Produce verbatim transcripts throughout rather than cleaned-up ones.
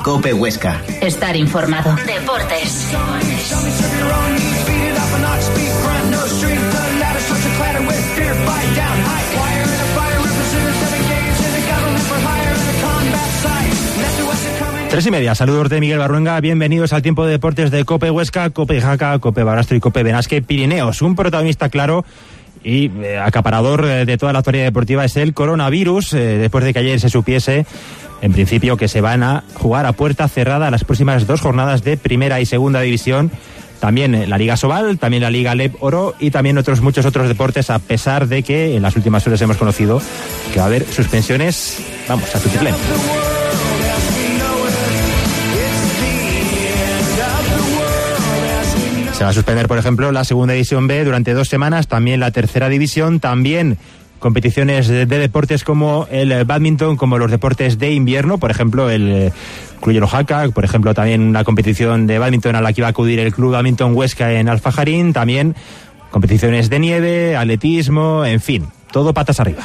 COPE Huesca. Estar informado. Deportes. Tres y media, saludos de Miguel Barruenga, bienvenidos al tiempo de deportes de COPE Huesca, COPE Jaca, COPE Barastro y COPE Benasque Pirineos. Un protagonista claro y eh, acaparador eh, de toda la actualidad deportiva es el coronavirus, eh, después de que ayer se supiese, en principio, que se van a jugar a puerta cerrada las próximas dos jornadas de Primera y Segunda División. También la Liga Sobal, también la Liga Leb Oro y también otros muchos otros deportes, a pesar de que en las últimas horas hemos conocido que va a haber suspensiones, vamos, a tutiplén. Se va a suspender, por ejemplo, la Segunda División B durante dos semanas, también la Tercera División, también competiciones de, de deportes como el bádminton, como los deportes de invierno, por ejemplo, el Club Jaca, por ejemplo, también la competición de bádminton a la que va a acudir el Club Bádminton Huesca en Alfajarín, también competiciones de nieve, atletismo, en fin, todo patas arriba.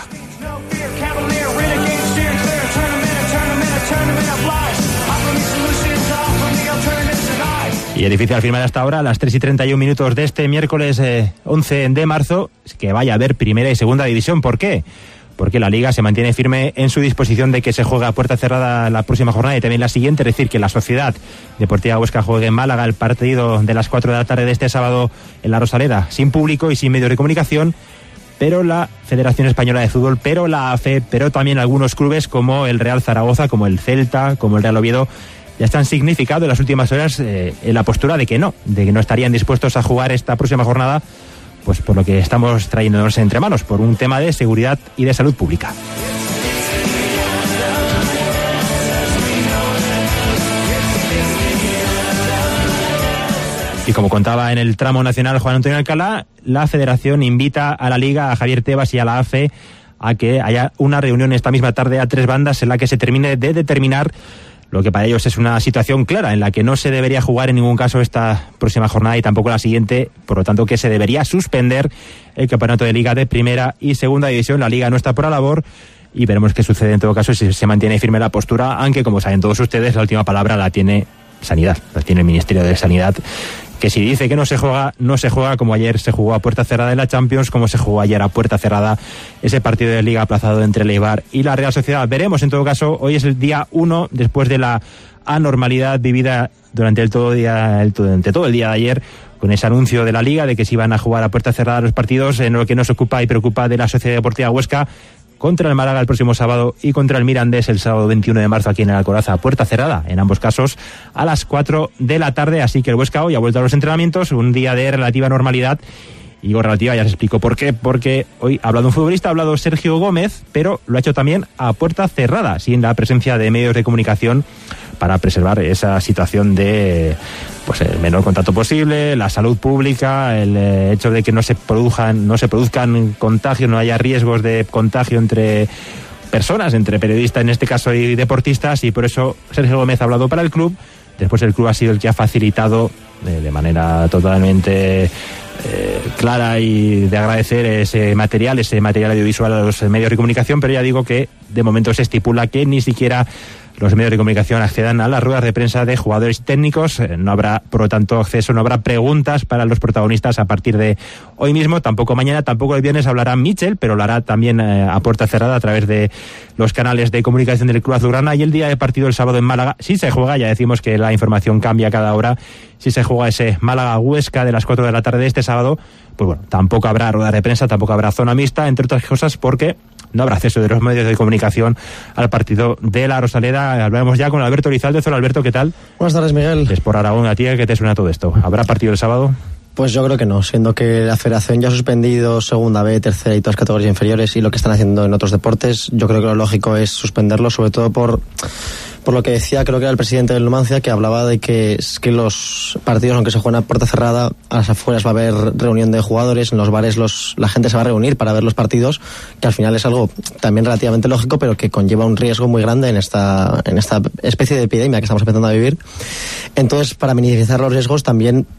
Y es difícil afirmar hasta ahora, a las tres y treinta y un minutos de este miércoles eh, once de marzo, que vaya a haber Primera y Segunda División. ¿Por qué? Porque la Liga se mantiene firme en su disposición de que se juegue a puerta cerrada la próxima jornada y también la siguiente, es decir, que la Sociedad Deportiva Huesca juegue en Málaga el partido de las cuatro de la tarde de este sábado en la Rosaleda, sin público y sin medios de comunicación, pero la Federación Española de Fútbol, pero la A F E, pero también algunos clubes como el Real Zaragoza, como el Celta, como el Real Oviedo, ya están significado en las últimas horas eh, en la postura de que no, de que no estarían dispuestos a jugar esta próxima jornada, pues por lo que estamos trayéndonos entre manos, por un tema de seguridad y de salud pública. Y como contaba en el tramo nacional Juan Antonio Alcalá, la Federación invita a la Liga, a Javier Tebas y a la A F E a que haya una reunión esta misma tarde a tres bandas en la que se termine de determinar lo que para ellos es una situación clara, en la que no se debería jugar en ningún caso esta próxima jornada y tampoco la siguiente, por lo tanto que se debería suspender el campeonato de Liga de Primera y Segunda División. La Liga no está por la labor y veremos qué sucede en todo caso si se mantiene firme la postura, aunque como saben todos ustedes, la última palabra la tiene Sanidad, la tiene el Ministerio de Sanidad, que si dice que no se juega, no se juega, como ayer se jugó a puerta cerrada en la Champions, como se jugó ayer a puerta cerrada ese partido de Liga aplazado entre el Eibar y la Real Sociedad. Veremos en todo caso, hoy es el día uno después de la anormalidad vivida durante el todo día, el, durante todo el día de ayer, con ese anuncio de la Liga de que se iban a jugar a puerta cerrada los partidos, en lo que nos ocupa y preocupa de la Sociedad Deportiva Huesca, contra el Málaga el próximo sábado y contra el Mirandés el sábado veintiuno de marzo aquí en el Alcoraza, puerta cerrada, en ambos casos a las cuatro de la tarde, así que el Huesca hoy ha vuelto a los entrenamientos, un día de relativa normalidad. Y digo relativa, ya os explico por qué, porque hoy ha hablado un futbolista, ha hablado Sergio Gómez, pero lo ha hecho también a puerta cerrada, sin la presencia de medios de comunicación, para preservar esa situación de pues el menor contacto posible, la salud pública, el eh, hecho de que no se produzcan, no se produzcan contagios, no haya riesgos de contagio entre personas, entre periodistas en este caso y deportistas, y por eso Sergio Gómez ha hablado para el club. Después el club ha sido el que ha facilitado eh, de manera totalmente eh, clara y de agradecer ese material, ese material audiovisual a los medios de comunicación, pero ya digo que de momento se estipula que ni siquiera los medios de comunicación accedan a las ruedas de prensa de jugadores y técnicos. No habrá, por lo tanto, acceso, no habrá preguntas para los protagonistas a partir de hoy mismo, tampoco mañana, tampoco el viernes hablará Michel, pero lo hará también eh, a puerta cerrada a través de los canales de comunicación del Club Azulgrana. Y el día de partido el sábado en Málaga, si se juega, ya decimos que la información cambia cada hora, si se juega ese Málaga-Huesca de las cuatro de la tarde de este sábado, pues bueno, tampoco habrá rueda de prensa, tampoco habrá zona mixta, entre otras cosas porque no habrá acceso de los medios de comunicación al partido de la Rosaleda. Hablamos ya con Alberto Lizalde. Hola Alberto, ¿qué tal? Buenas tardes, Miguel. Es por Aragón, a ti, ¿qué te suena todo esto? ¿Habrá partido el sábado? Pues yo creo que no, siendo que la Federación ya ha suspendido Segunda B, Tercera y todas las categorías inferiores, y lo que están haciendo en otros deportes, yo creo que lo lógico es suspenderlo, sobre todo por por lo que decía, creo que era el presidente del Numancia, que hablaba de que es que los partidos, aunque se jueguen a puerta cerrada, a las afueras va a haber reunión de jugadores, en los bares los la gente se va a reunir para ver los partidos, que al final es algo también relativamente lógico, pero que conlleva un riesgo muy grande en esta en esta especie de epidemia que estamos empezando a vivir. Entonces, para minimizar los riesgos, también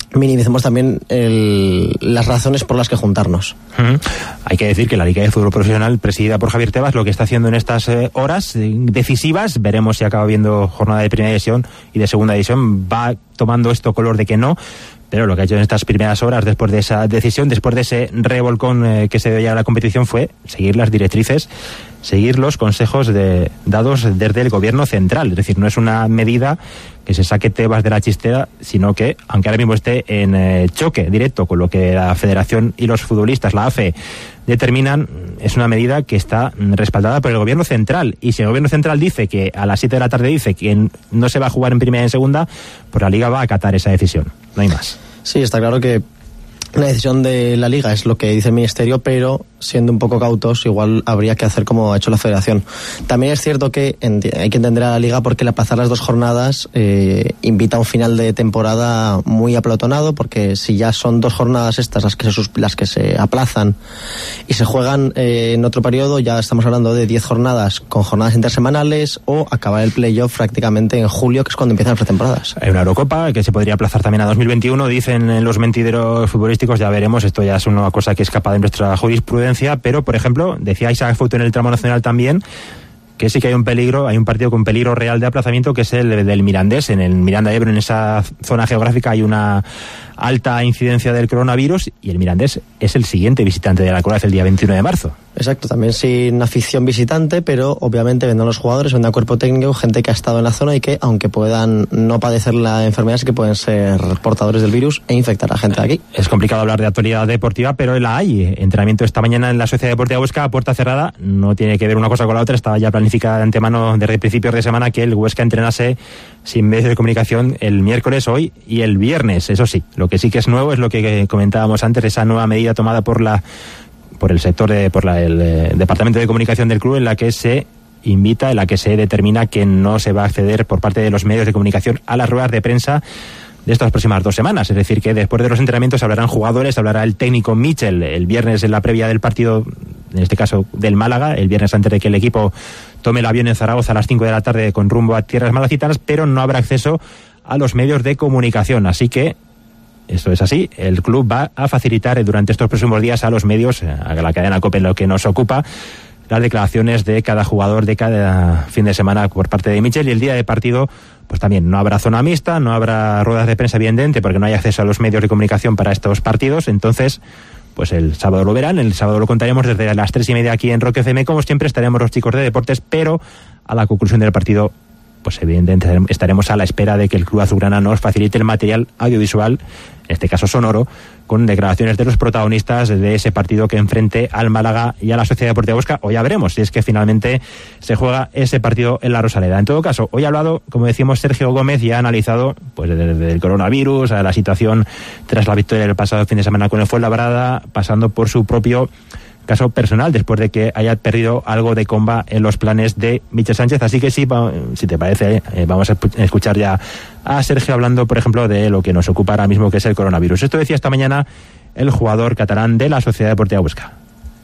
minimicemos también el, las razones por las que juntarnos. Uh-huh. Hay que decir que la Liga de Fútbol Profesional, presidida por Javier Tebas, lo que está haciendo en estas eh, horas eh, decisivas, veremos si acaba viendo jornada de primera división y de segunda división, va tomando esto color de que no, pero lo que ha hecho en estas primeras horas, después de esa decisión, después de ese revolcón eh, que se dio ya a la competición, fue seguir las directrices, seguir los consejos de, dados desde el gobierno central. Es decir, no es una medida que se saque Tebas de la chistera, sino que, aunque ahora mismo esté en eh, choque directo con lo que la Federación y los futbolistas, la A F E, determinan, es una medida que está respaldada por el gobierno central. Y si el gobierno central dice que a las siete de la tarde dice que no se va a jugar en primera y en segunda, pues la Liga va a acatar esa decisión. No hay más. Sí, está claro que la decisión de la Liga es lo que dice el Ministerio, pero siendo un poco cautos, igual habría que hacer como ha hecho la Federación. También es cierto que hay que entender a la Liga porque el aplazar las dos jornadas eh, invita a un final de temporada muy aplatonado, porque si ya son dos jornadas estas las que se, las que se aplazan y se juegan eh, en otro periodo, ya estamos hablando de diez jornadas con jornadas intersemanales o acabar el playoff prácticamente en julio, que es cuando empiezan las pretemporadas. Hay una Eurocopa que se podría aplazar también a dos mil veintiuno, dicen los mentideros futbolísticos, ya veremos, esto ya es una cosa que escapa de nuestra jurisprudencia. Pero, por ejemplo, decía Isaac Fouto en el tramo nacional también que sí que hay un peligro, hay un partido con peligro real de aplazamiento, que es el del Mirandés. En el Miranda de Ebro, en esa zona geográfica, hay una alta incidencia del coronavirus y el Mirandés es el siguiente visitante de la Coraz el día veintiuno de marzo. Exacto, también sin afición visitante, pero obviamente vendrán los jugadores, vendrá cuerpo técnico, gente que ha estado en la zona y que, aunque puedan no padecer la enfermedad, sí que pueden ser portadores del virus e infectar a gente de aquí. Es complicado hablar de actualidad deportiva, pero la hay. Entrenamiento esta mañana en la Sociedad Deportiva Huesca a puerta cerrada. No tiene que ver una cosa con la otra, estaba ya planificada de antemano desde principios de semana que el Huesca entrenase sin medios de comunicación el miércoles, hoy y el viernes. Eso sí, lo que sí que es nuevo es lo que comentábamos antes, esa nueva medida tomada por la por el sector de, por la, el eh, departamento de comunicación del club, en la que se invita, en la que se determina que no se va a acceder por parte de los medios de comunicación a las ruedas de prensa de estas próximas dos semanas. Es decir, que después de los entrenamientos hablarán jugadores, hablará el técnico Michel el viernes en la previa del partido, en este caso del Málaga, el viernes antes de que el equipo tome el avión en Zaragoza a las cinco de la tarde con rumbo a tierras malacitanas, pero no habrá acceso a los medios de comunicación. Así que esto es así, el club va a facilitar durante estos próximos días a los medios, a la cadena COPE, lo que nos ocupa, las declaraciones de cada jugador de cada fin de semana por parte de Michel. Y el día de partido, pues también no habrá zona mixta, no habrá ruedas de prensa, evidentemente, porque no hay acceso a los medios de comunicación para estos partidos. Entonces, pues el sábado lo verán, el sábado lo contaremos desde las tres y media aquí en Rock F M. Como siempre, estaremos los chicos de deportes, pero a la conclusión del partido, pues evidentemente estaremos a la espera de que el Club Azulgrana nos facilite el material audiovisual, en este caso sonoro, con declaraciones de los protagonistas de ese partido que enfrente al Málaga y a la Sociedad Deportiva Huesca. O ya veremos si es que finalmente se juega ese partido en la Rosaleda. En todo caso, hoy ha hablado, como decimos, Sergio Gómez, y ha analizado pues desde el coronavirus a la situación tras la victoria del pasado fin de semana con el Fuenlabrada, pasando por su propio caso personal, después de que haya perdido algo de comba en los planes de Michel Sánchez. Así que sí, si te parece, eh, vamos a escuchar ya a Sergio hablando, por ejemplo, de lo que nos ocupa ahora mismo, que es el coronavirus. Esto decía esta mañana el jugador catalán de la Sociedad Deportiva Huesca.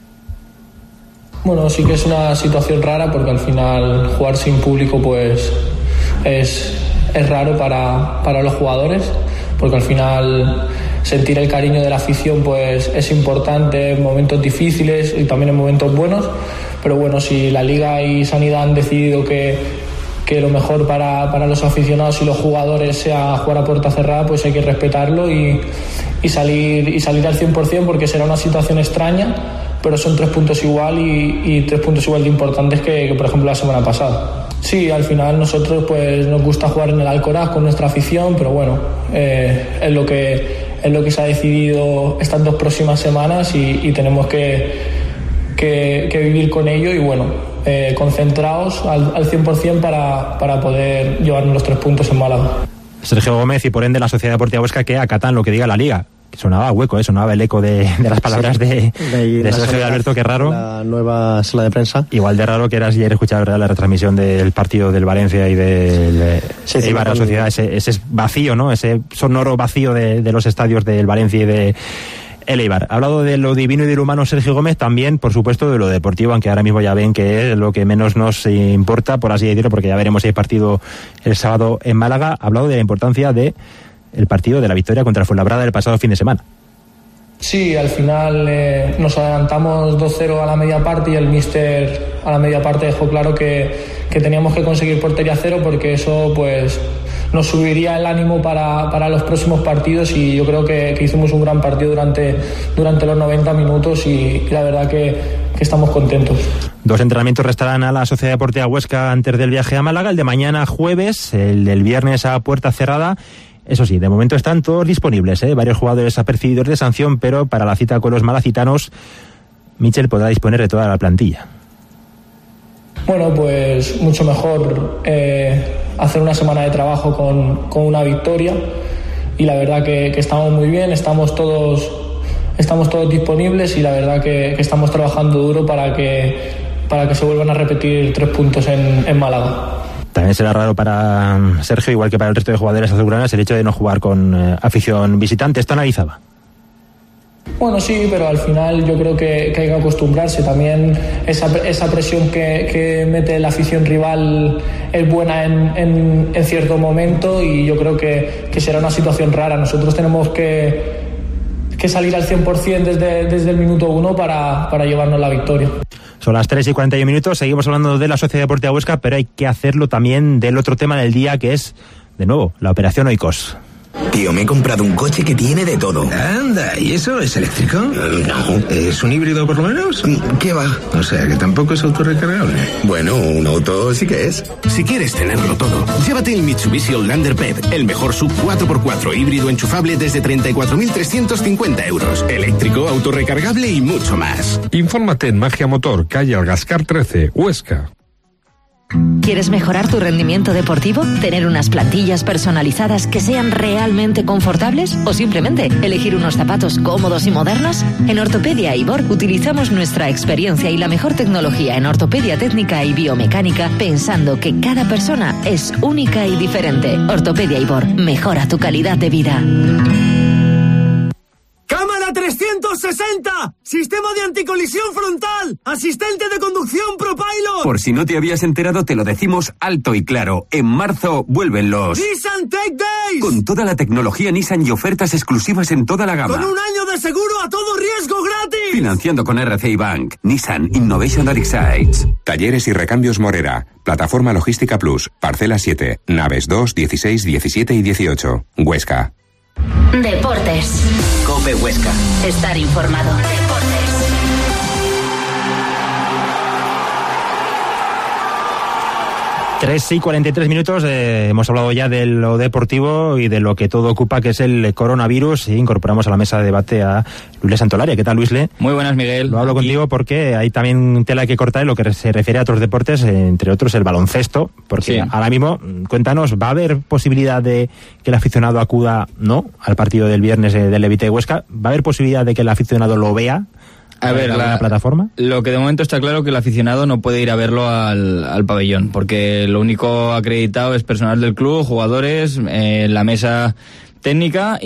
Bueno, sí que es una situación rara, porque al final jugar sin público pues es, es raro para, para los jugadores, porque al final sentir el cariño de la afición pues es importante en momentos difíciles y también en momentos buenos. Pero bueno, si la Liga y Sanidad han decidido que, que lo mejor para, para los aficionados y los jugadores sea jugar a puerta cerrada, pues hay que respetarlo y, y salir y salir al cien por ciento, porque será una situación extraña, pero son tres puntos igual y, y tres puntos igual de importantes que, que por ejemplo la semana pasada. Sí, al final nosotros pues nos gusta jugar en el Alcoraz con nuestra afición, pero bueno, eh, es lo que es lo que se ha decidido estas dos próximas semanas y, y tenemos que, que, que vivir con ello y bueno, eh, concentrados al, al cien por ciento para, para poder llevarnos los tres puntos en Málaga. Sergio Gómez y por ende la Sociedad Deportiva Huesca, que acatan lo que diga la Liga. Sonaba hueco, ¿eh? Sonaba el eco de, de las palabras sí, de, de, de Sergio de Alberto, que raro. La nueva sala de prensa. Igual de raro que era ayer escuchar la retransmisión del partido del Valencia y del sí, sí, Eibar, la Sociedad, ese, ese vacío, ¿no? Ese sonoro vacío de, de los estadios del Valencia y de el Eibar. Ha hablado de lo divino y de lo humano Sergio Gómez, también, por supuesto, de lo deportivo, aunque ahora mismo ya ven que es lo que menos nos importa, por así decirlo, porque ya veremos si hay partido el sábado en Málaga. Ha hablado de la importancia de el partido de la victoria contra el Fuenlabrada el pasado fin de semana. Sí, al final eh, nos adelantamos dos cero a la media parte y el míster a la media parte dejó claro que, que teníamos que conseguir portería cero porque eso pues nos subiría el ánimo para, para los próximos partidos y yo creo que, que hicimos un gran partido durante, durante los noventa minutos y, y la verdad que, que estamos contentos. Dos entrenamientos restarán a la Sociedad Deportiva Huesca antes del viaje a Málaga, el de mañana jueves, el del viernes a puerta cerrada. Eso sí, de momento están todos disponibles, ¿eh? Varios jugadores apercibidos de sanción, pero para la cita con los malacitanos, Michel podrá disponer de toda la plantilla. Bueno, pues mucho mejor eh, hacer una semana de trabajo con, con una victoria y la verdad que, que estamos muy bien, estamos todos, estamos todos disponibles y la verdad que, que estamos trabajando duro para que, para que se vuelvan a repetir tres puntos en, en Málaga. También será raro para Sergio, igual que para el resto de jugadores azulgranas, el hecho de no jugar con eh, afición visitante. ¿Esto analizaba? Bueno, sí, pero al final yo creo que, que hay que acostumbrarse. También esa, esa presión que, que mete la afición rival es buena en, en, en cierto momento y yo creo que, que será una situación rara. Nosotros tenemos que, que salir al cien por ciento desde, desde el minuto uno para, para llevarnos la victoria. Son las tres y cuarenta y un minutos, seguimos hablando de la Sociedad Deportiva Huesca, pero hay que hacerlo también del otro tema del día, que es, de nuevo, la operación Oikos. Tío, me he comprado un coche que tiene de todo. Anda, ¿y eso es eléctrico? Uh, no. ¿Es un híbrido por lo menos? ¿Qué va? O sea, que tampoco es autorrecargable. Bueno, un auto sí que es. Si quieres tenerlo todo, llévate el Mitsubishi Outlander P E V, el mejor sub cuatro por cuatro híbrido enchufable desde treinta y cuatro mil trescientos cincuenta euros. Eléctrico, autorrecargable y mucho más. Infórmate en Magia Motor, calle Algascar trece, Huesca. ¿Quieres mejorar tu rendimiento deportivo? ¿Tener unas plantillas personalizadas que sean realmente confortables? ¿O simplemente elegir unos zapatos cómodos y modernos? En Ortopedia Ibor utilizamos nuestra experiencia y la mejor tecnología en ortopedia técnica y biomecánica, pensando que cada persona es única y diferente. Ortopedia Ibor, mejora tu calidad de vida. ¡Cámara trescientos sesenta! ¡Sistema de anticolisión frontal! ¡Asistente de conducción ProPilot! Por si no te habías enterado, te lo decimos alto y claro. En marzo vuelven los ¡Nissan Tech Days! Con toda la tecnología Nissan y ofertas exclusivas en toda la gama. ¡Con un año de seguro a todo riesgo gratis! Financiando con R C I Bank. Nissan Innovation That Excites. Talleres y recambios Morera. Plataforma Logística Plus. Parcela siete. Naves dos, dieciséis, diecisiete y dieciocho. Huesca. Deportes. COPE Huesca. Estar informado. Deportes. tres y cuarenta y tres minutos, eh, hemos hablado ya de lo deportivo y de lo que todo ocupa, que es el coronavirus, y incorporamos a la mesa de debate a Luisle Santolaria. ¿Qué tal, Luisle? Muy buenas, Miguel. Lo hablo Aquí. contigo porque hay también tela que cortar en lo que se refiere a otros deportes, entre otros el baloncesto, porque Sí. ahora mismo, cuéntanos, ¿va a haber posibilidad de que el aficionado acuda, no, al partido del viernes eh, del Levite de Huesca? ¿Va a haber posibilidad de que el aficionado lo vea? A ver, la, la plataforma. Lo que de momento está claro que el aficionado no puede ir a verlo al, al pabellón, porque lo único acreditado es personal del club, jugadores, eh, la mesa técnica,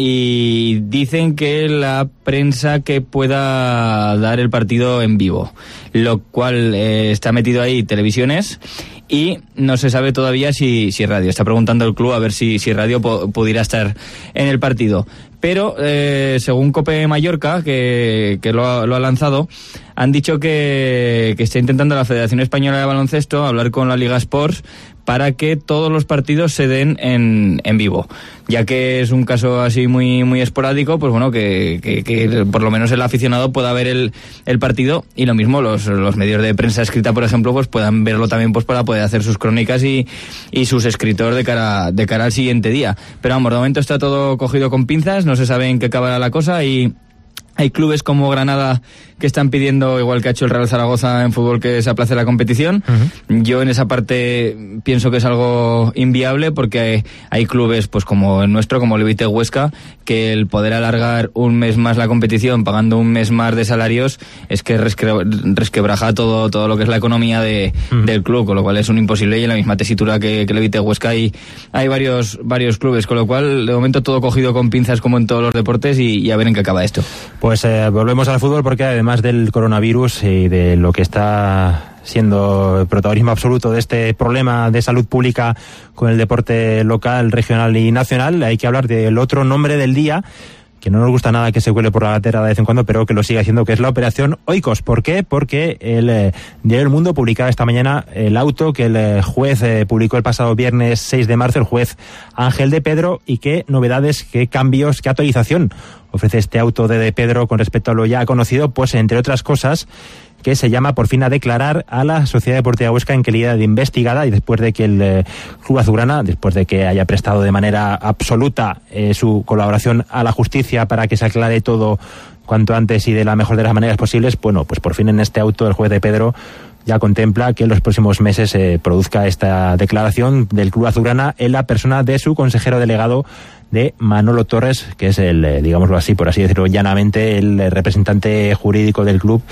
y dicen que la prensa que pueda dar el partido en vivo, lo cual eh, está metido ahí televisiones. Y no se sabe todavía si, si radio. Está preguntando el club a ver si, si radio po- pudiera estar en el partido. Pero, eh, según COPE Mallorca, que, que lo, ha, lo ha lanzado, han dicho que, que está intentando la Federación Española de Baloncesto hablar con la Liga Sports para que todos los partidos se den en, en vivo. Ya que es un caso así muy muy esporádico, pues bueno, que, que, que por lo menos el aficionado pueda ver el, el partido, y lo mismo los, los medios de prensa escrita, por ejemplo, pues puedan verlo también, pues para poder hacer sus crónicas y, y sus escritores de cara, de cara al siguiente día. Pero vamos, de momento está todo cogido con pinzas, no se sabe en qué acabará la cosa, y hay clubes como Granada que están pidiendo, igual que ha hecho el Real Zaragoza en fútbol, que se aplace la competición. Uh-huh. Yo en esa parte pienso que es algo inviable, porque hay, hay clubes pues como el nuestro, como el Levite Huesca, que el poder alargar un mes más la competición pagando un mes más de salarios es que resque- resquebraja todo todo lo que es la economía de, uh-huh. del club, con lo cual es un imposible, y en la misma tesitura que, que el Levite Huesca hay, hay varios, varios clubes, con lo cual de momento todo cogido con pinzas como en todos los deportes, y, y a ver en qué acaba esto. Pues eh, volvemos al fútbol, porque además del coronavirus y de lo que está siendo protagonismo absoluto de este problema de salud pública con el deporte local, regional y nacional, hay que hablar del otro nombre del día, que no nos gusta nada que se cuele por la gatera de vez en cuando, pero que lo sigue haciendo, que es la Operación Oikos. ¿Por qué? Porque el eh, Diario El Mundo publicaba esta mañana el auto que el eh, juez eh, publicó el pasado viernes seis de marzo, el juez Ángel de Pedro, y qué novedades, qué cambios, qué actualización ofrece este auto de De Pedro con respecto a lo ya conocido, pues entre otras cosas, que se llama por fin a declarar a la Sociedad Deportiva Huesca en calidad de investigada, y después de que el eh, Club Azulgrana, después de que haya prestado de manera absoluta eh, su colaboración a la justicia para que se aclare todo cuanto antes y de la mejor de las maneras posibles, bueno, pues por fin en este auto el juez de Pedro ya contempla que en los próximos meses se eh, produzca esta declaración del Club Azulgrana en la persona de su consejero delegado, de Manolo Torres, que es el, eh, digámoslo así, por así decirlo llanamente, el eh, representante jurídico del club.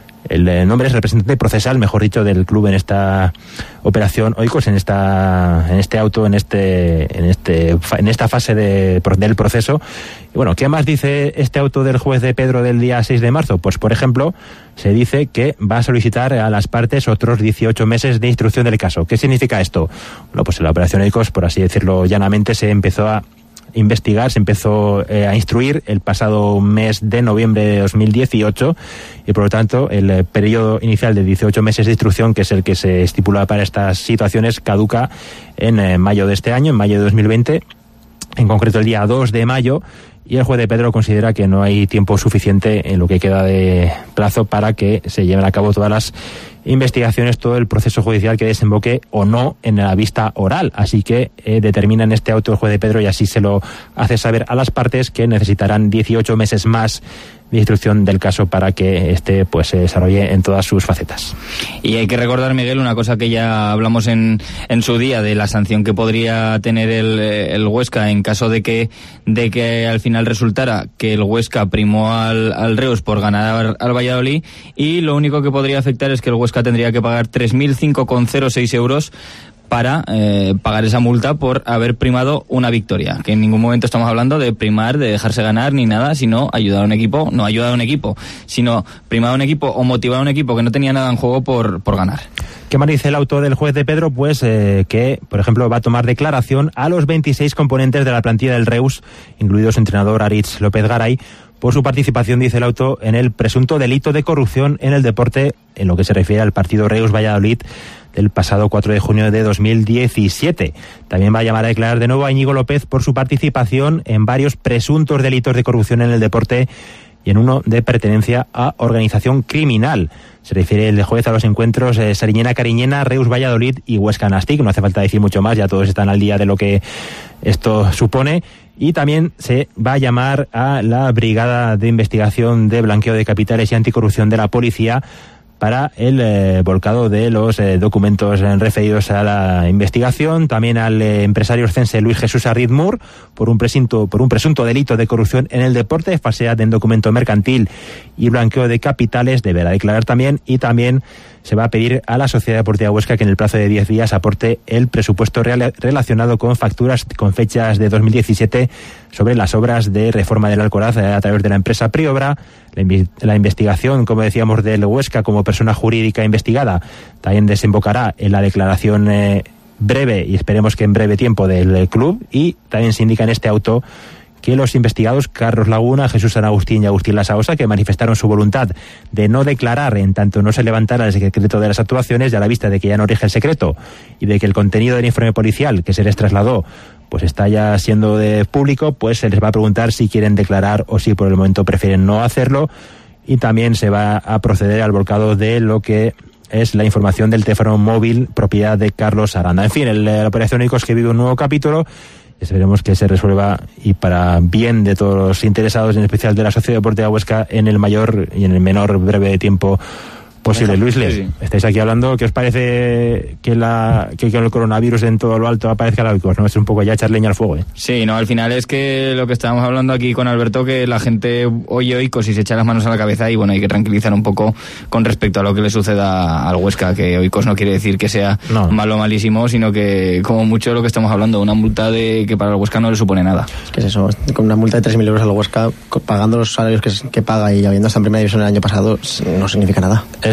El nombre es representante procesal, mejor dicho, del club en esta operación Oikos, en esta, en este auto, en este, en este, en esta fase de, del proceso. Y bueno, ¿qué más dice este auto del juez de Pedro del día seis de marzo? Pues, por ejemplo, se dice que va a solicitar a las partes otros dieciocho meses de instrucción del caso. ¿Qué significa esto? Bueno, pues en la operación Oikos, por así decirlo llanamente, se empezó a investigar, se empezó eh, a instruir el pasado mes de noviembre de dos mil dieciocho, y por lo tanto el eh, periodo inicial de dieciocho meses de instrucción, que es el que se estipula para estas situaciones, caduca en eh, mayo de este año, en mayo de dos mil veinte, en concreto el día dos de mayo, y el juez de Pedro considera que no hay tiempo suficiente en lo que queda de plazo para que se lleven a cabo todas las investigaciones, todo el proceso judicial que desemboque o no en la vista oral. Así que eh, determina en este auto el juez de Pedro, y así se lo hace saber a las partes, que necesitarán dieciocho meses más de instrucción del caso para que este pues se desarrolle en todas sus facetas. Y hay que recordar, Miguel, una cosa que ya hablamos en, en su día, de la sanción que podría tener el, el Huesca en caso de que de que al final resultara que el Huesca primó al, al Reus por ganar al Valladolid, y lo único que podría afectar es que el Huesca tendría que pagar tres mil cinco coma cero seis euros para eh, pagar esa multa por haber primado una victoria, que en ningún momento estamos hablando de primar, de dejarse ganar ni nada, sino ayudar a un equipo, no ayudar a un equipo, sino primar a un equipo o motivar a un equipo que no tenía nada en juego por, por ganar. ¿Qué más dice el auto del juez de Pedro? Pues eh, que, por ejemplo, va a tomar declaración a los veintiséis componentes de la plantilla del Reus, incluido su entrenador Aritz López Garay, por su participación, dice el auto, en el presunto delito de corrupción en el deporte, en lo que se refiere al partido Reus-Valladolid del pasado cuatro de junio de dos mil diecisiete. También va a llamar a declarar de nuevo a Íñigo López por su participación en varios presuntos delitos de corrupción en el deporte y en uno de pertenencia a organización criminal. Se refiere el juez a los encuentros eh, Sariñena-Cariñena, Reus-Valladolid y Huesca-Nastic. No hace falta decir mucho más, ya todos están al día de lo que esto supone. Y también se va a llamar a la Brigada de Investigación de Blanqueo de Capitales y Anticorrupción de la Policía para el eh, volcado de los eh, documentos eh, referidos a la investigación, también al eh, empresario orcense Luis Jesús Arritmur por un presunto por un presunto delito de corrupción en el deporte, falsedad en documento mercantil y blanqueo de capitales, deberá declarar también. Y también se va a pedir a la Sociedad Deportiva Huesca que en el plazo de diez días aporte el presupuesto real relacionado con facturas con fechas de dos mil diecisiete sobre las obras de reforma del Alcoraz a través de la empresa Priobra. La, invi- la investigación, como decíamos, del Huesca como persona jurídica investigada también desembocará en la declaración eh, breve, y esperemos que en breve tiempo, del eh, club. Y también se indica en este auto que los investigados Carlos Laguna, Jesús San Agustín y Agustín Lasaosa, que manifestaron su voluntad de no declarar en tanto no se levantara el secreto de las actuaciones, y a la vista de que ya no rige el secreto y de que el contenido del informe policial que se les trasladó pues está ya siendo de público, pues se les va a preguntar si quieren declarar o si por el momento prefieren no hacerlo. Y también se va a proceder al volcado de lo que es la información del teléfono móvil propiedad de Carlos Aranda. En fin, el, la operación Oikos, que vive un nuevo capítulo. Esperemos que se resuelva, y para bien de todos los interesados, en especial de la Sociedad Deportiva Huesca, en el mayor y en el menor breve tiempo posible. Luis Les, sí, sí. Estáis aquí hablando, ¿qué os parece que la que con el coronavirus en todo lo alto aparezca la Oikos? ¿No? Es un poco ya echar leña al fuego, ¿eh? Sí, no, al final es que lo que estábamos hablando aquí con Alberto, que la gente oye Oikos y se echa las manos a la cabeza, y bueno, hay que tranquilizar un poco con respecto a lo que le suceda al Huesca, que Oikos no quiere decir que sea no. malo o malísimo, sino que como mucho lo que estamos hablando, una multa de que para el Huesca no le supone nada. Es que es eso, con una multa de tres mil euros al Huesca, pagando los salarios que, que paga y habiendo estado en primera división el año pasado, no significa nada. Es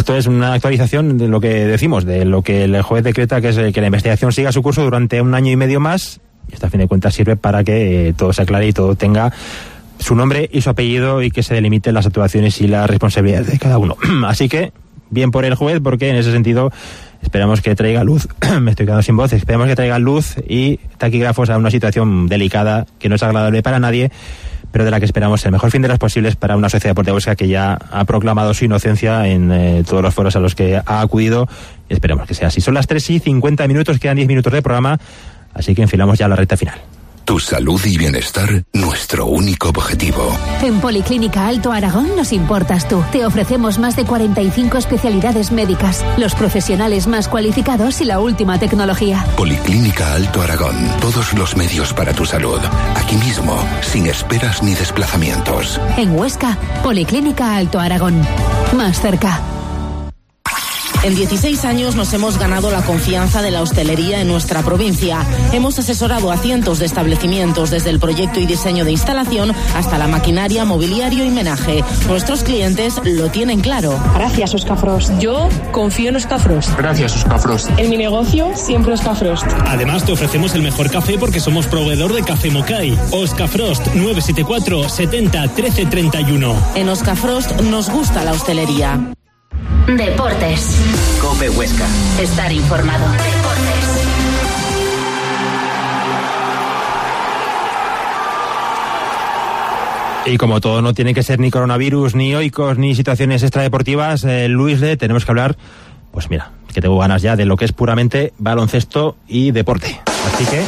Esto es una actualización de lo que decimos, de lo que el juez decreta, que es que la investigación siga su curso durante un año y medio más, y esto a fin de cuentas sirve para que eh, todo se aclare y todo tenga su nombre y su apellido, y que se delimiten las actuaciones y las responsabilidades de cada uno. Así que, bien por el juez, porque en ese sentido esperamos que traiga luz, me estoy quedando sin voz, esperamos que traiga luz y taquígrafos a una situación delicada que no es agradable para nadie, pero de la que esperamos el mejor fin de las posibles para una sociedad deportiva vasca que ya ha proclamado su inocencia en eh, todos los foros a los que ha acudido, y esperemos que sea así. Son las tres y cincuenta minutos, quedan diez minutos de programa, así que enfilamos ya la recta final. Tu salud y bienestar, nuestro único objetivo. En Policlínica Alto Aragón nos importas tú. Te ofrecemos más de cuarenta y cinco especialidades médicas, los profesionales más cualificados y la última tecnología. Policlínica Alto Aragón. Todos los medios para tu salud. Aquí mismo, sin esperas ni desplazamientos. En Huesca, Policlínica Alto Aragón. Más cerca. En dieciséis años nos hemos ganado la confianza de la hostelería en nuestra provincia. Hemos asesorado a cientos de establecimientos, desde el proyecto y diseño de instalación hasta la maquinaria, mobiliario y menaje. Nuestros clientes lo tienen claro. Gracias, Oscafrost. Yo confío en Oscafrost. Gracias, Oscafrost. En mi negocio, siempre Oscafrost. Además, te ofrecemos el mejor café porque somos proveedor de Café Mocay. Oscafrost, nueve siete cuatro, setenta, trece, treinta y uno. En Oscafrost nos gusta la hostelería. Deportes. COPE Huesca. Estar informado. Deportes. Y como todo no tiene que ser ni coronavirus, ni oicos, ni situaciones extradeportivas, eh, Luis, le tenemos que hablar, pues mira, que tengo ganas ya de lo que es puramente baloncesto y deporte. Así que...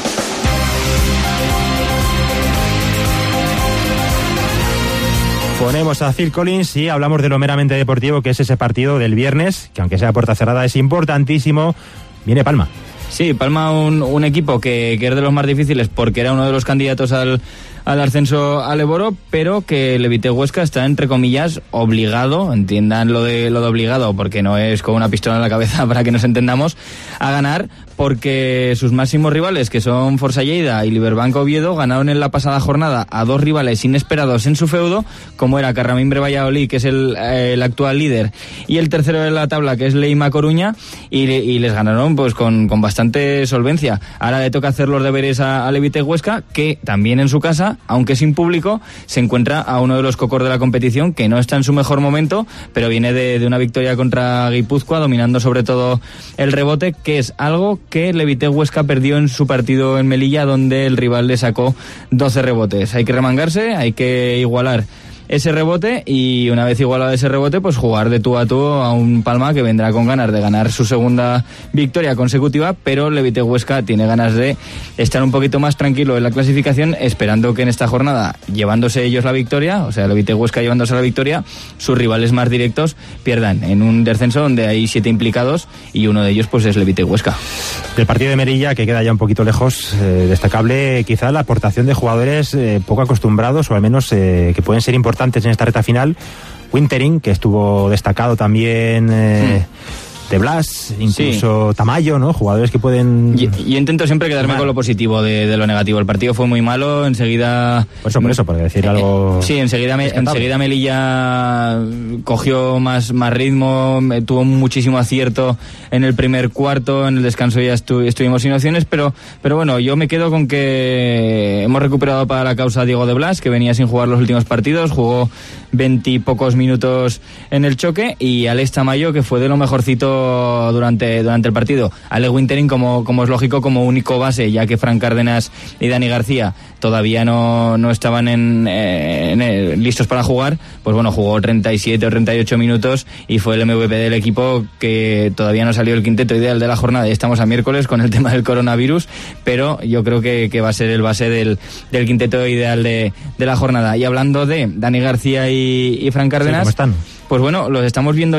ponemos a Phil Collins y hablamos de lo meramente deportivo, que es ese partido del viernes, que aunque sea a puerta cerrada es importantísimo. Viene Palma. Sí, Palma, un, un equipo que, que es de los más difíciles porque era uno de los candidatos al, al ascenso al Eboro, pero que Levite Huesca está, entre comillas, obligado, entiendan lo de lo de obligado, porque no es con una pistola en la cabeza para que nos entendamos, a ganar, porque sus máximos rivales, que son Forza Lleida y Liberbanco Oviedo, ganaron en la pasada jornada a dos rivales inesperados en su feudo, como era Carramimbre Valladolid, que es el, el actual líder, y el tercero de la tabla, que es Leima Coruña, y, y les ganaron pues con, con bastante solvencia. Ahora le toca hacer los deberes a, a Levite Huesca, que también en su casa, aunque sin público, se encuentra a uno de los cocos de la competición, que no está en su mejor momento, pero viene de, de una victoria contra Guipúzcoa, dominando sobre todo el rebote, que es algo que Levite Huesca perdió en su partido en Melilla, donde el rival le sacó doce rebotes. Hay que remangarse, hay que igualar ese rebote, y una vez igualado ese rebote, pues jugar de tú a tú a un Palma que vendrá con ganas de ganar su segunda victoria consecutiva, pero Levite Huesca tiene ganas de estar un poquito más tranquilo en la clasificación, esperando que en esta jornada, llevándose ellos la victoria, o sea, Levite Huesca llevándose la victoria, sus rivales más directos pierdan en un descenso donde hay siete implicados y uno de ellos pues es Levite Huesca. Del partido de Melilla, que queda ya un poquito lejos, eh, destacable quizá la aportación de jugadores eh, poco acostumbrados, o al menos eh, que pueden ser importantes en esta reta final. Wintering, que estuvo destacado también, eh, sí. de Blas, incluso sí. Tamayo, ¿no? Jugadores que pueden... Y, y intento siempre quedarme con lo positivo de, de lo negativo. El partido fue muy malo, enseguida... Por eso, por eso, por decir algo... Sí, enseguida, me, enseguida Melilla cogió más, más ritmo, tuvo muchísimo acierto en el primer cuarto, en el descanso ya estu, estuvimos sin opciones, pero, pero bueno, yo me quedo con que hemos recuperado para la causa a Diego de Blas, que venía sin jugar los últimos partidos, jugó veintipocos minutos en el choque, y Alex Tamayo, que fue de lo mejorcito durante, durante el partido. Ale Wintering, como, como es lógico, como único base, ya que Fran Cárdenas y Dani García todavía no, no estaban en, en, en, listos para jugar, pues bueno, jugó treinta y siete o treinta y ocho minutos y fue el M V P del equipo, que todavía no salió el quinteto ideal de la jornada. Estamos a miércoles con el tema del coronavirus, pero yo creo que, que va a ser el base del, del quinteto ideal de, de la jornada. Y hablando de Dani García y, y Fran Cárdenas, sí, ¿cómo están? Pues bueno, los estamos viendo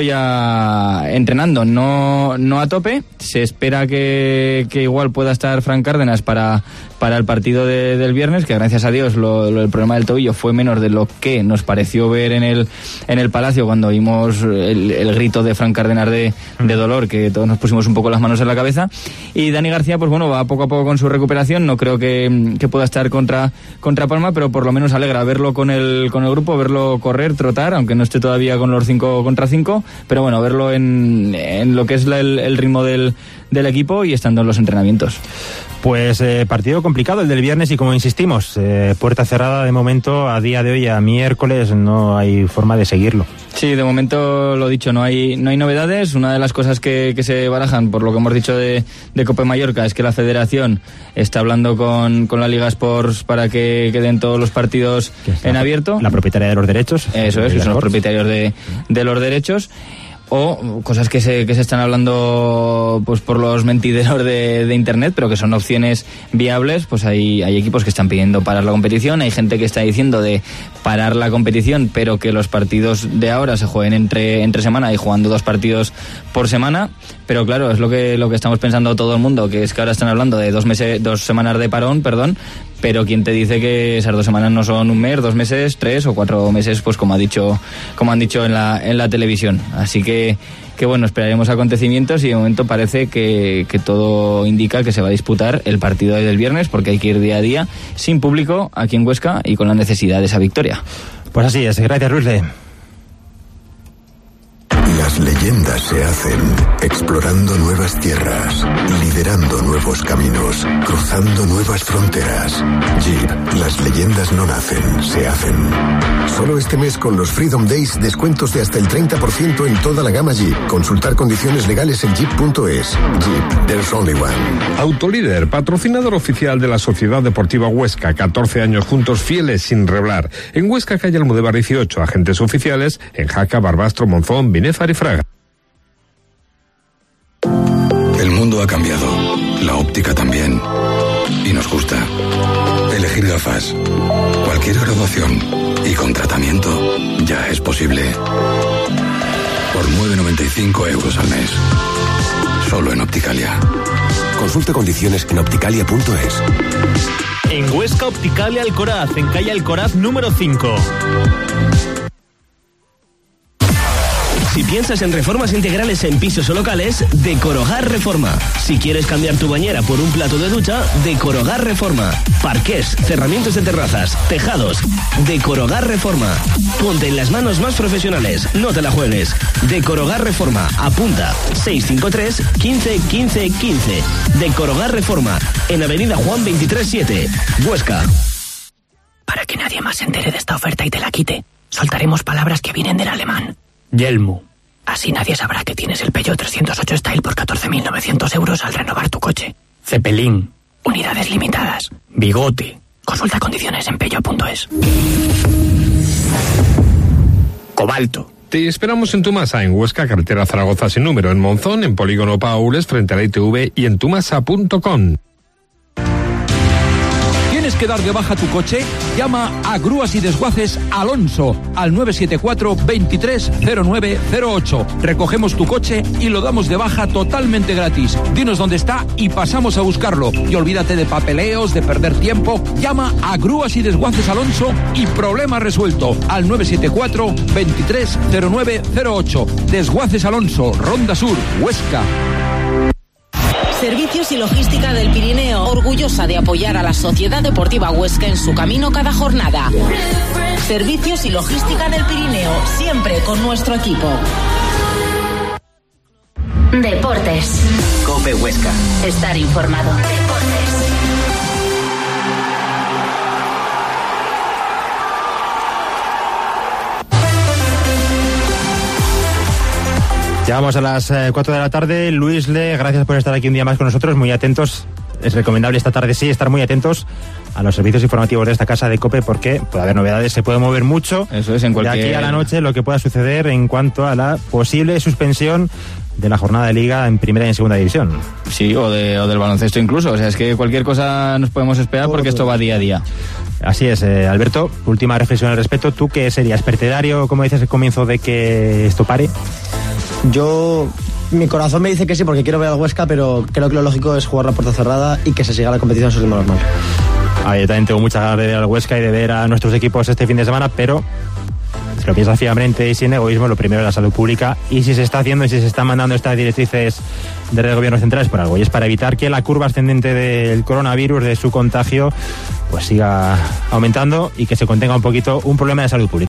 ya entrenando, no, no a tope. Se espera que, que igual pueda estar Fran Cárdenas para, para el partido de, del viernes, que gracias a Dios lo, lo, el problema del tobillo fue menor de lo que nos pareció ver en el, en el Palacio cuando vimos el, el grito de Fran Cárdenas de, de dolor, que todos nos pusimos un poco las manos en la cabeza. Y Dani García, pues bueno, va poco a poco con su recuperación. No creo que, que pueda estar contra, contra Palma, pero por lo menos alegra verlo con el, con el grupo, verlo correr, trotar, aunque no esté todavía con los mejor cinco contra cinco, pero bueno, verlo en, en lo que es la, el, el ritmo del, del equipo y estando en los entrenamientos. Pues eh, partido complicado el del viernes y como insistimos, eh, puerta cerrada de momento, a día de hoy, a miércoles, no hay forma de seguirlo. Sí, de momento lo dicho, no hay no hay novedades. Una de las cosas que, que se barajan, por lo que hemos dicho de, de Copa Mallorca, es que la federación está hablando con, con la Liga Sports para que queden todos los partidos en abierto. La propietaria de los derechos. Eso es, que son los propietarios de, de los derechos. O cosas que se, que se están hablando pues por los mentideros de, de internet, pero que son opciones viables. Pues hay, hay equipos que están pidiendo parar la competición, hay gente que está diciendo de parar la competición, pero que los partidos de ahora se jueguen entre, entre semana y jugando dos partidos por semana. Pero claro, es lo que, lo que estamos pensando todo el mundo, que es que ahora están hablando de dos meses, dos semanas de parón, perdón, pero ¿quién te dice que esas dos semanas no son un mes, dos meses, tres o cuatro meses, pues como ha dicho, como han dicho en la, en la televisión? Así que, que bueno, esperaremos acontecimientos y de momento parece que, que todo indica que se va a disputar el partido del viernes, porque hay que ir día a día, sin público, aquí en Huesca y con la necesidad de esa victoria. Pues así es, gracias Luisle. Las leyendas se hacen explorando nuevas tierras, liderando nuevos caminos, cruzando nuevas fronteras. Jeep, las leyendas no nacen, se hacen. Solo este mes con los Freedom Days, descuentos de hasta el treinta por ciento en toda la gama Jeep. Consultar condiciones legales en jeep punto es. Jeep, there's only one. Autolíder, patrocinador oficial de la Sociedad Deportiva Huesca, catorce años juntos, fieles sin reblar. En Huesca, calle Almudévar dieciocho, agentes oficiales en Jaca, Barbastro, Monzón, Binéfar y Fraga. El mundo ha cambiado, la óptica también, y nos gusta. Elegir gafas, cualquier graduación y con tratamiento ya es posible. Por nueve con noventa y cinco euros al mes, solo en Opticalia. Consulta condiciones en opticalia punto es. En Huesca, Opticalia Alcoraz, en calle Alcoraz número cinco. Si piensas en reformas integrales en pisos o locales, Decorogar Reforma. Si quieres cambiar tu bañera por un plato de ducha, Decorogar Reforma. Parqués, cerramientos de terrazas, tejados. Decorogar Reforma. Ponte en las manos más profesionales, no te la juegues. Decorogar Reforma. Apunta seis cinco tres, quince, quince, quince. Decorogar Reforma. En Avenida Juan veintitrés siete, Huesca. Para que nadie más se entere de esta oferta y te la quite, soltaremos palabras que vienen del alemán. Yelmo. Así nadie sabrá que tienes el Peugeot trescientos ocho Style por catorce mil novecientos euros al renovar tu coche. Cepelín. Unidades limitadas. Bigote. Consulta condiciones en peugeot punto es. Cobalto. Te esperamos en Tumasa, en Huesca, carretera Zaragoza sin número, en Monzón, en Polígono Paules, frente a la I T V y en tumasa punto com. ¿Tienes que dar de baja tu coche? Llama a Grúas y Desguaces Alonso al nueve siete cuatro, veintitrés, cero nueve cero ocho. Recogemos tu coche y lo damos de baja totalmente gratis. Dinos dónde está y pasamos a buscarlo. Y olvídate de papeleos, de perder tiempo. Llama a Grúas y Desguaces Alonso y problema resuelto al nueve siete cuatro, veintitrés, cero nueve cero ocho. Desguaces Alonso, Ronda Sur, Huesca. Servicios y Logística del Pirineo, orgullosa de apoyar a la Sociedad Deportiva Huesca en su camino cada jornada. Servicios y Logística del Pirineo, siempre con nuestro equipo. Deportes. COPE Huesca. Estar informado. Deportes. Ya vamos a las eh, cuatro de la tarde. Luisle, gracias por estar aquí un día más con nosotros, muy atentos. Es recomendable esta tarde sí estar muy atentos a los servicios informativos de esta casa de COPE, porque puede haber novedades, se puede mover mucho. Eso es, en cualquier... De aquí a la noche lo que pueda suceder en cuanto a la posible suspensión de la jornada de Liga en primera y en segunda división. Sí, o, de, o del baloncesto incluso. O sea, es que cualquier cosa nos podemos esperar porque esto va día a día. Así es, eh, Alberto, última reflexión al respecto. ¿Tú qué serías? ¿Partidario, como dices al comienzo, de que esto pare? Yo, mi corazón me dice que sí porque quiero ver al Huesca, pero creo que lo lógico es jugar la puerta cerrada y que se siga la competición a su ritmo normal. Ah, yo también tengo muchas ganas de ver al Huesca y de ver a nuestros equipos este fin de semana, pero si lo piensas fríamente y sin egoísmo, lo primero es la salud pública, y si se está haciendo y si se están mandando estas directrices de gobiernos centrales por algo, y es para evitar que la curva ascendente del coronavirus, de su contagio, pues siga aumentando y que se contenga un poquito un problema de salud pública.